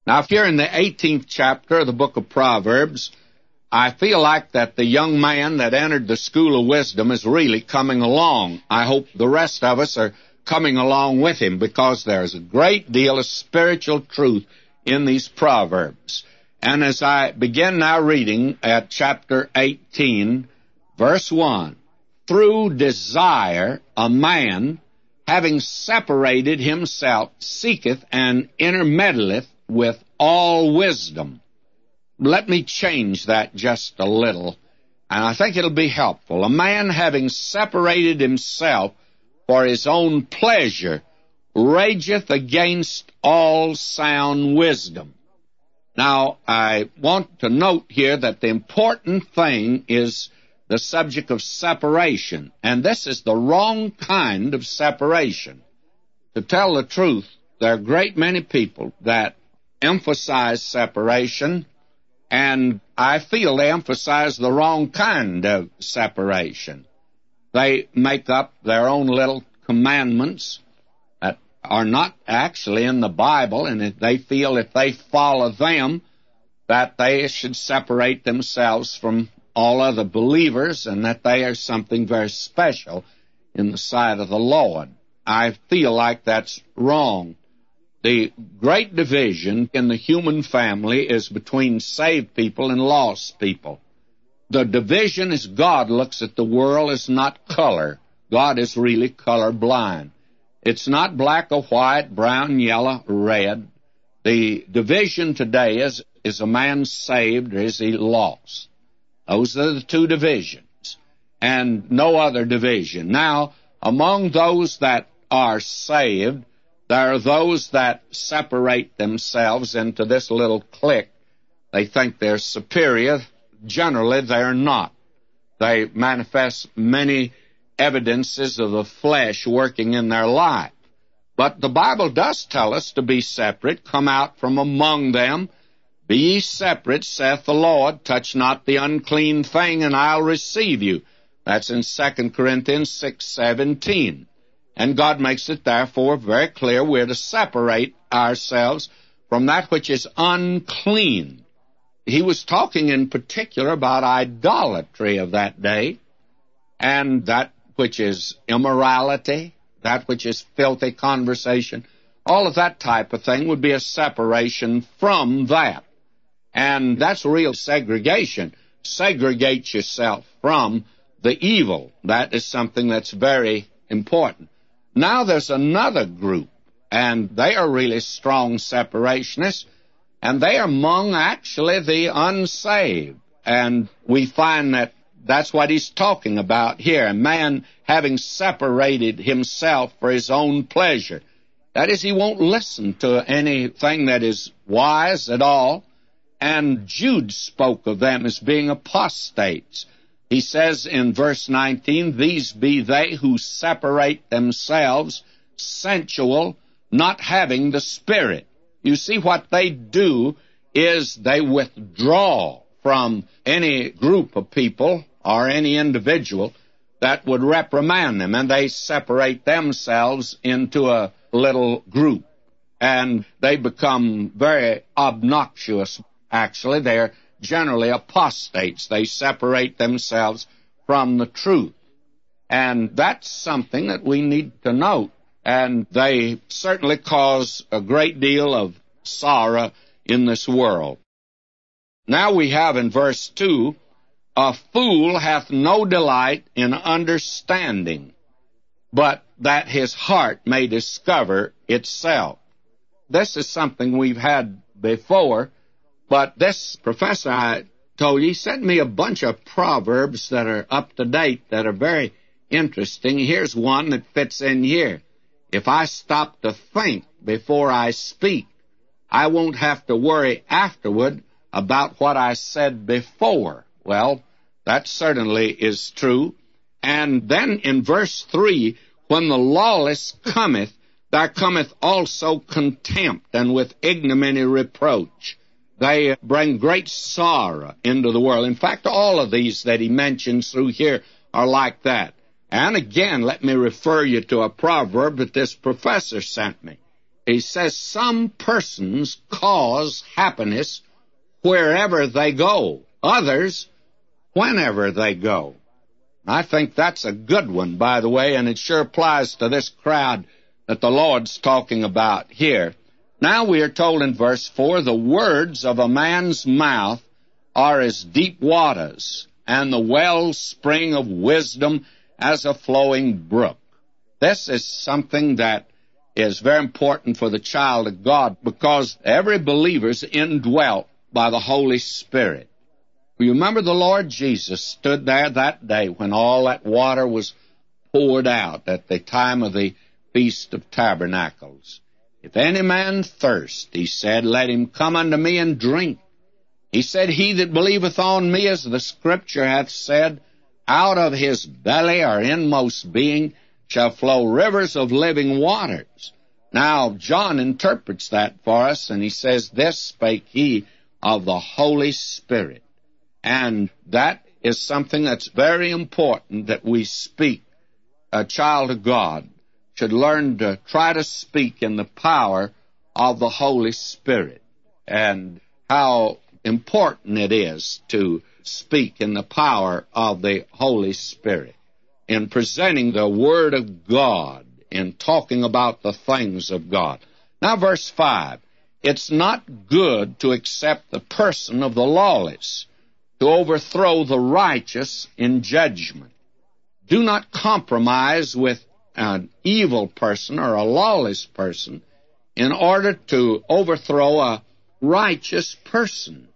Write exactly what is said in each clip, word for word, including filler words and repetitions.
Now, if you're in the eighteenth chapter of the book of Proverbs, I feel like that the young man that entered the school of wisdom is really coming along. I hope the rest of us are coming along with him, because there's a great deal of spiritual truth in these Proverbs. And as I begin now reading at chapter eighteen, verse one, through desire a man, having separated himself, seeketh and intermeddleth with all wisdom. Let me change that just a little, and I think it'll be helpful. A man having separated himself for his own pleasure rageth against all sound wisdom. Now, I want to note here that the important thing is the subject of separation, and this is the wrong kind of separation. To tell the truth, there are a great many people that emphasize separation, and I feel they emphasize the wrong kind of separation. They make up their own little commandments that are not actually in the Bible, and if they feel if they follow them, that they should separate themselves from all other believers, and that they are something very special in the sight of the Lord. I feel like that's wrong. The great division in the human family is between saved people and lost people. The division as God looks at the world is not color. God is really color blind. It's not black or white, brown, yellow, red. The division today is, is a man saved or is he lost? Those are the two divisions, and no other division. Now, among those that are saved, there are those that separate themselves into this little clique. They think they're superior. Generally, they're not. They manifest many evidences of the flesh working in their life. But the Bible does tell us to be separate, come out from among them. Be ye separate, saith the Lord, touch not the unclean thing, and I'll receive you. That's in Second Corinthians six seventeen. And God makes it, therefore, very clear we're to separate ourselves from that which is unclean. He was talking in particular about idolatry of that day, and that which is immorality, that which is filthy conversation. All of that type of thing would be a separation from that. And that's real segregation. Segregate yourself from the evil. That is something that's very important. Now there's another group, and they are really strong separationists, and they are among actually the unsaved. And we find that that's what he's talking about here, a man having separated himself for his own pleasure. That is, he won't listen to anything that is wise at all. And Jude spoke of them as being apostates. He says in verse nineteen, these be they who separate themselves, sensual, not having the Spirit. You see, what they do is they withdraw from any group of people or any individual that would reprimand them, and they separate themselves into a little group, and they become very obnoxious. Actually, they're generally apostates. They separate themselves from the truth. And that's something that we need to note. And they certainly cause a great deal of sorrow in this world. Now we have in verse two, a fool hath no delight in understanding, but that his heart may discover itself. This is something we've had before. But this professor I told you, he sent me a bunch of proverbs that are up to date, that are very interesting. Here's one that fits in here. If I stop to think before I speak, I won't have to worry afterward about what I said before. Well, that certainly is true. And then in verse three, when the lawless cometh, there cometh also contempt, and with ignominy reproach. They bring great sorrow into the world. In fact, all of these that he mentions through here are like that. And again, let me refer you to a proverb that this professor sent me. he says, some persons cause happiness wherever they go, others whenever they go. I think that's a good one, by the way, and it sure applies to this crowd that the Lord's talking about here. Now we are told in verse four, the words of a man's mouth are as deep waters, and the wellspring of wisdom as a flowing brook. This is something that is very important for the child of God, because every believer is indwelt by the Holy Spirit. You remember the Lord Jesus stood there that day when all that water was poured out at the time of the Feast of Tabernacles. If any man thirst, he said, let him come unto me and drink. He said, he that believeth on me, as the Scripture hath said, out of his belly or inmost being shall flow rivers of living waters. Now, John interprets that for us, and he says, this spake he of the Holy Spirit. And that is something that's very important that we speak. A child of God should learn to try to speak in the power of the Holy Spirit, and how important it is to speak in the power of the Holy Spirit in presenting the Word of God, in talking about the things of God. Now, verse five, it's not good to accept the person of the lawless, to overthrow the righteous in judgment. Do not compromise with an evil person or a lawless person in order to overthrow a righteous person.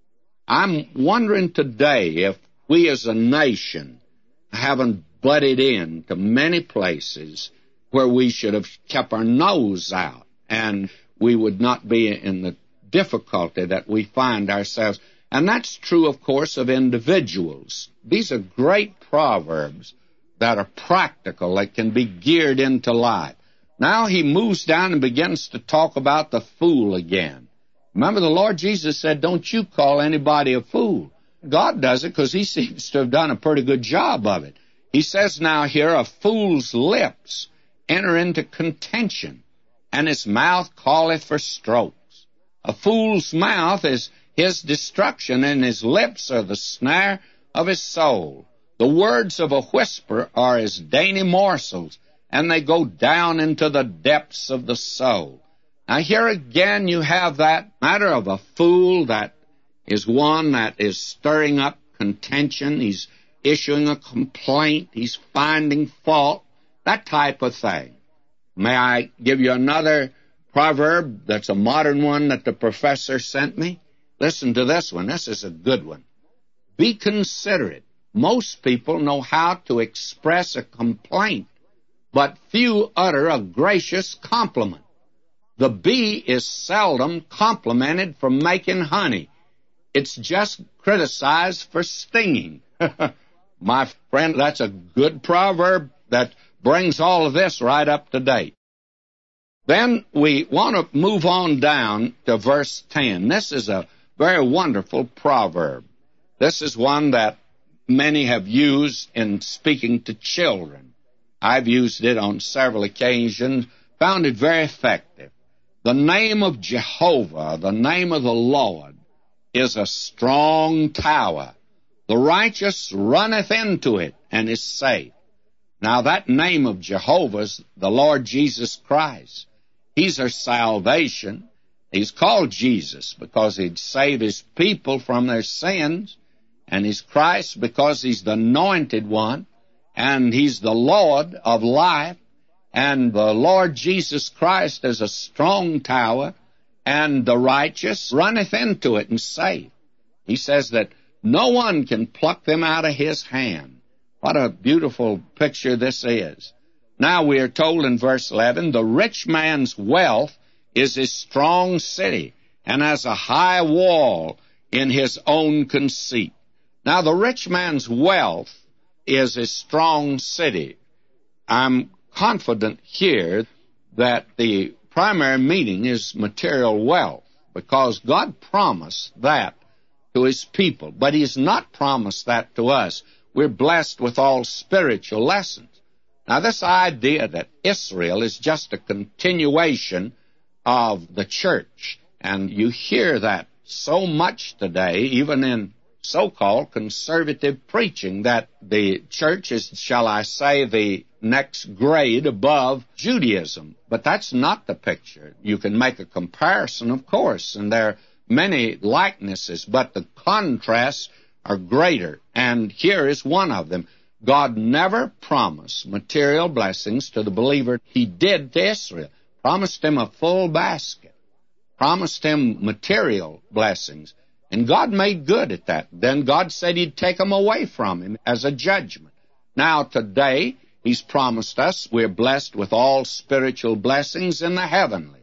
I'm wondering today if we as a nation haven't butted in to many places where we should have kept our nose out, and we would not be in the difficulty that we find ourselves. And that's true, of course, of individuals. These are great proverbs that are practical, that can be geared into life. Now he moves down and begins to talk about the fool again. Remember, the Lord Jesus said, don't you call anybody a fool. God does it because he seems to have done a pretty good job of it. He says now here, a fool's lips enter into contention, and his mouth calleth for strokes. A fool's mouth is his destruction, and his lips are the snare of his soul. The words of a whisper are as dainty morsels, and they go down into the depths of the soul. Now here again you have that matter of a fool that is one that is stirring up contention. He's issuing a complaint. He's finding fault, that type of thing. May I give you another proverb that's a modern one that the professor sent me? Listen to this one. This is a good one. Be considerate. Most people know how to express a complaint, but few utter a gracious compliment. The bee is seldom complimented for making honey. It's just criticized for stinging. My friend, that's a good proverb that brings all of this right up to date. Then we want to move on down to verse ten. This is a very wonderful proverb. This is one that many have used in speaking to children. I've used it on several occasions, found it very effective. The name of Jehovah, the name of the Lord, is a strong tower. The righteous runneth into it and is safe. Now that name of Jehovah is the Lord Jesus Christ. He's our salvation. He's called Jesus because he'd save his people from their sins, and he's Christ because he's the anointed one, and he's the Lord of life, and the Lord Jesus Christ is a strong tower, and the righteous runneth into it and safe. He says that no one can pluck them out of his hand. What a beautiful picture this is. Now we are told in verse eleven, the rich man's wealth is his strong city, and has a high wall in his own conceit. Now the rich man's wealth is his strong city. I'm confident here that the primary meaning is material wealth, because God promised that to his people, but he's not promised that to us. We're blessed with all spiritual lessons. Now this idea that Israel is just a continuation of the church. And you hear that so much today, even in so-called conservative preaching, that the church is, shall I say, the next grade above Judaism. But that's not the picture. You can make a comparison, of course, and there are many likenesses, but the contrasts are greater. And here is one of them. God never promised material blessings to the believer. He did to Israel. Promised him a full basket. Promised him material blessings. And God made good at that. Then God said He'd take them away from him as a judgment. Now today, He's promised us we're blessed with all spiritual blessings in the heavenlies.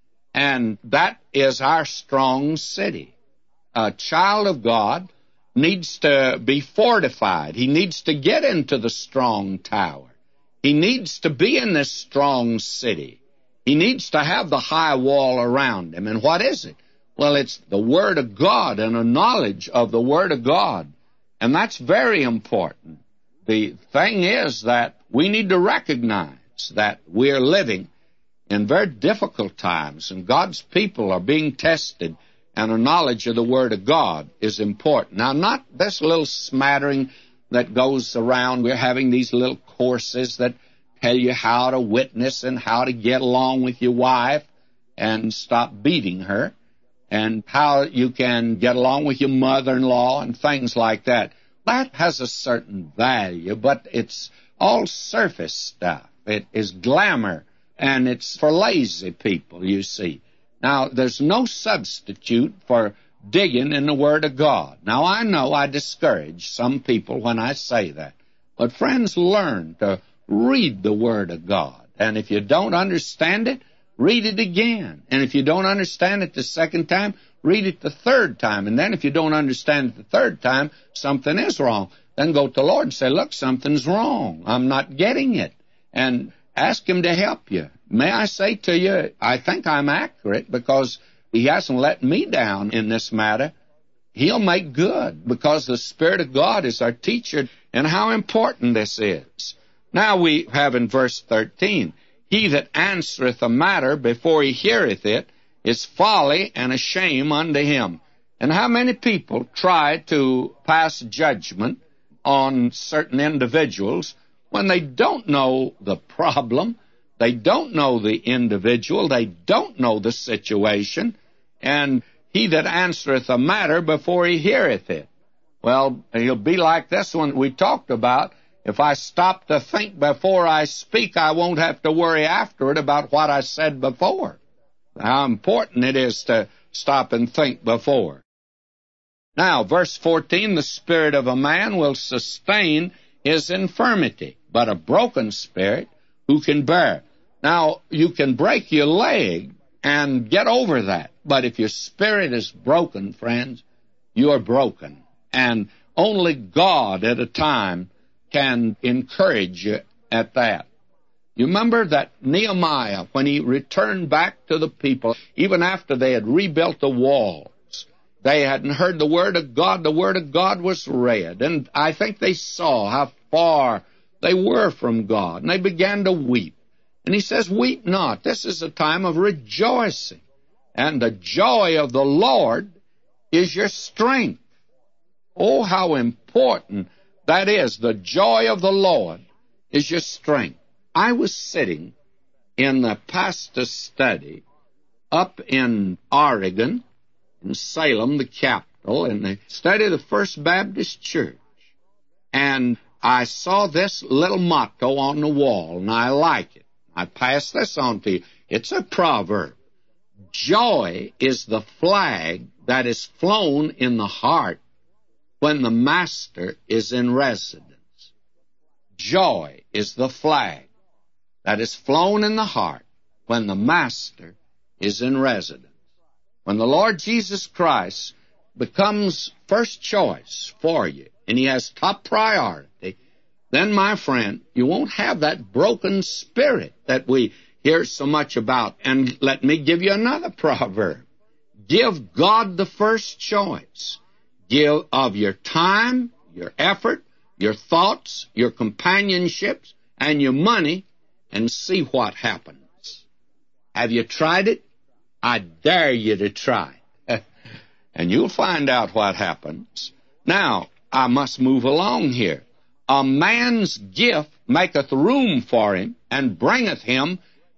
And that is our strong city. A child of God needs to be fortified. He needs to get into the strong tower. He needs to be in this strong city. He needs to have the high wall around him. And what is it? Well, it's the Word of God and a knowledge of the Word of God. And that's very important. The thing is that we need to recognize that we're living in very difficult times, and God's people are being tested, and a knowledge of the Word of God is important. Now, not this little smattering that goes around. We're having these little courses that tell you how to witness and how to get along with your wife and stop beating her, and how you can get along with your mother-in-law and things like that. That has a certain value, but it's all surface stuff. It is glamour, and it's for lazy people, you see. Now, there's no substitute for digging in the Word of God. Now, I know I discourage some people when I say that, but friends, learn to read the Word of God. And if you don't understand it, read it again. And if you don't understand it the second time, read it the third time. And then if you don't understand it the third time, something is wrong. Then go to the Lord and say, look, something's wrong. I'm not getting it. And ask Him to help you. May I say to you, I think I'm accurate because He hasn't let me down in this matter. He'll make good because the Spirit of God is our teacher, and how important this is. Now we have in verse thirteen, He that answereth a matter before he heareth it is folly and a shame unto him. And how many people try to pass judgment on certain individuals when they don't know the problem, they don't know the individual, they don't know the situation, and he that answereth a matter before he heareth it. Well, he'll be like this one we talked about. If I stop to think before I speak, I won't have to worry after it about what I said before. How important it is to stop and think before. Now, verse fourteen, the spirit of a man will sustain his infirmity, but a broken spirit who can bear. Now, you can break your leg and get over that, but if your spirit is broken, friends, you are broken. And only God at a time can encourage you at that. You remember that Nehemiah, when he returned back to the people, even after they had rebuilt the walls, they hadn't heard the Word of God. The Word of God was read, and I think they saw how far they were from God, and they began to weep. And he says, weep not. This is a time of rejoicing, and the joy of the Lord is your strength. Oh, how important that is. The joy of the Lord is your strength. I was sitting in the pastor's study up in Oregon, in Salem, the capital, in the study of the First Baptist Church. And I saw this little motto on the wall, and I like it. I pass this on to you. It's a proverb. Joy is the flag that is flown in the heart when the master is in residence. Joy is the flag that is flown in the heart when the master is in residence. When the Lord Jesus Christ becomes first choice for you, and He has top priority, then, my friend, you won't have that broken spirit that we hear so much about. And let me give you another proverb. Give God the first choice. Give of your time, your effort, your thoughts, your companionships, and your money, and see what happens. Have you tried it? I dare you to try. And you'll find out what happens. Now, I must move along here. A man's gift maketh room for him, and bringeth him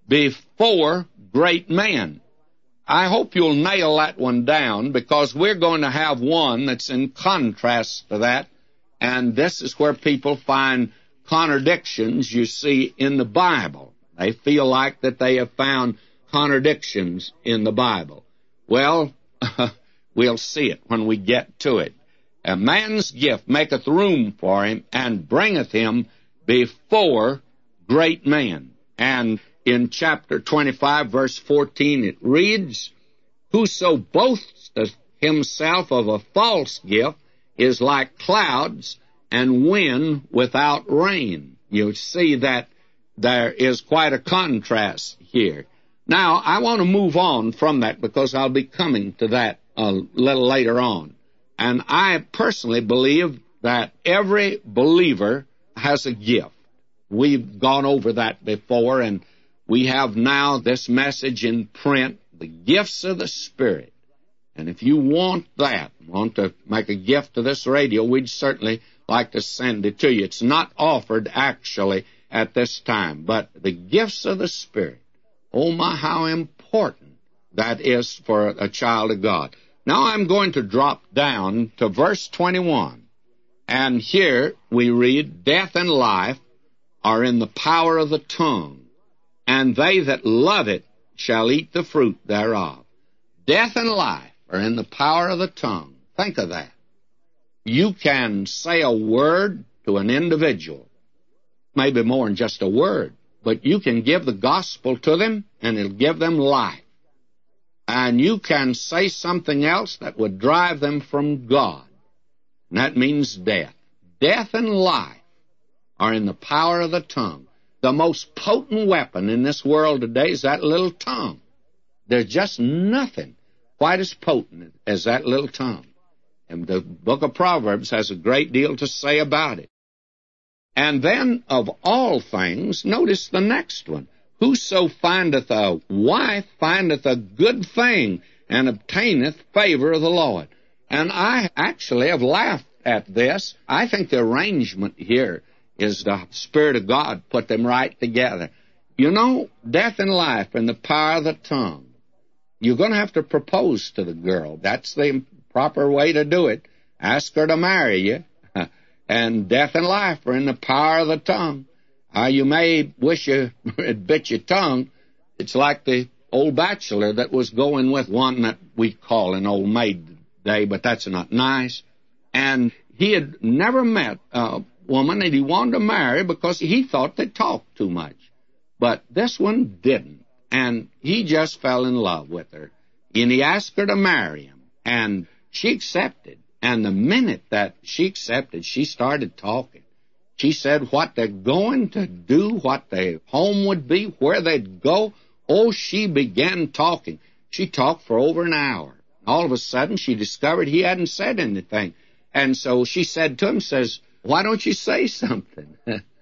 before great men. I hope you'll nail that one down, because we're going to have one that's in contrast to that, and this is where people find contradictions, you see, in the Bible. They feel like that they have found contradictions in the Bible. Well, we'll see it when we get to it. A man's gift maketh room for him, and bringeth him before great men. And in chapter twenty-five, verse fourteen, it reads, Whoso boasteth himself of a false gift is like clouds and wind without rain. You see that there is quite a contrast here. Now, I want to move on from that, because I'll be coming to that a little later on. And I personally believe that every believer has a gift. We've gone over that before, and we have now this message in print, the gifts of the Spirit. And if you want that, want to make a gift to this radio, we'd certainly like to send it to you. It's not offered, actually, at this time, but the gifts of the Spirit. Oh, my, how important that is for a child of God. Now I'm going to drop down to verse twenty-one. And here we read, Death and life are in the power of the tongue, and they that love it shall eat the fruit thereof. Death and life are in the power of the tongue. Think of that. You can say a word to an individual, maybe more than just a word, but you can give the gospel to them, and it'll give them life. And you can say something else that would drive them from God. And that means death. Death and life are in the power of the tongue. The most potent weapon in this world today is that little tongue. There's just nothing quite as potent as that little tongue. And the book of Proverbs has a great deal to say about it. And then, of all things, notice the next one. Whoso findeth a wife findeth a good thing, and obtaineth favor of the Lord. And I actually have laughed at this. I think the arrangement here is the Spirit of God put them right together. You know, death and life in the power of the tongue. You're going to have to propose to the girl. That's the proper way to do it. Ask her to marry you. And death and life are in the power of the tongue. Uh, you may wish you had bit your tongue. It's like the old bachelor that was going with one that we call an old maid today, but that's not nice. And he had never met a woman that he wanted to marry because he thought they talked too much. But this one didn't, and he just fell in love with her. And he asked her to marry him, and she accepted. And the minute that she accepted, she started talking. She said what they're going to do, what their home would be, where they'd go. Oh, she began talking. She talked for over an hour. All of a sudden, she discovered he hadn't said anything. And so she said to him, says, why don't you say something?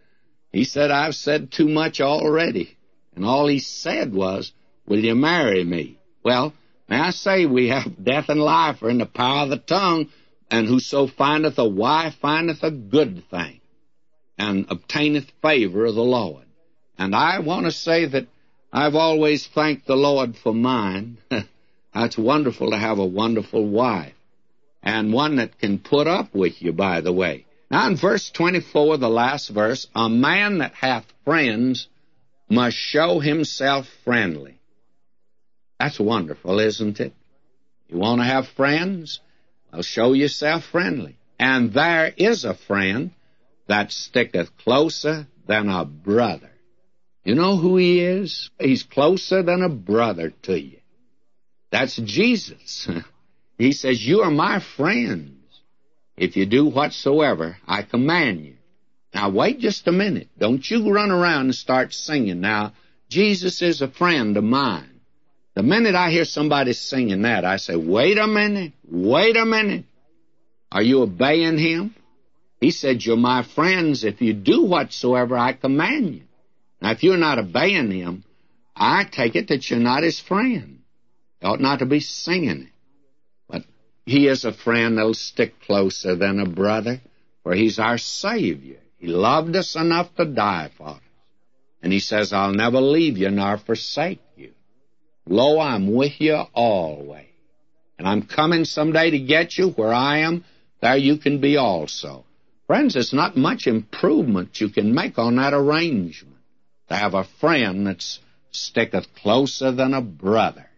He said, I've said too much already. And all he said was, will you marry me? Well, may I say we have death and life are in the power of the tongue, and whoso findeth a wife findeth a good thing, and obtaineth favor of the Lord. And I want to say that I've always thanked the Lord for mine. It's wonderful to have a wonderful wife, and one that can put up with you, by the way. Now in verse twenty-four, the last verse, a man that hath friends must show himself friendly. That's wonderful, isn't it? You want to have friends? Well, show yourself friendly. And there is a friend that sticketh closer than a brother. You know who he is? He's closer than a brother to you. That's Jesus. He says, you are my friends if you do whatsoever I command you. Now, wait just a minute. Don't you run around and start singing. Now, Jesus is a friend of mine. The minute I hear somebody singing that, I say, wait a minute, wait a minute. Are you obeying him? He said, you're my friends if you do whatsoever I command you. Now, if you're not obeying him, I take it that you're not his friend. You ought not to be singing it. But he is a friend that'll stick closer than a brother, for he's our Savior. He loved us enough to die for us. And he says, I'll never leave you nor forsake you. Lo, I'm with you always. And I'm coming someday to get you where I am. There you can be also. Friends, it's not much improvement you can make on that arrangement, to have a friend that sticketh closer than a brother.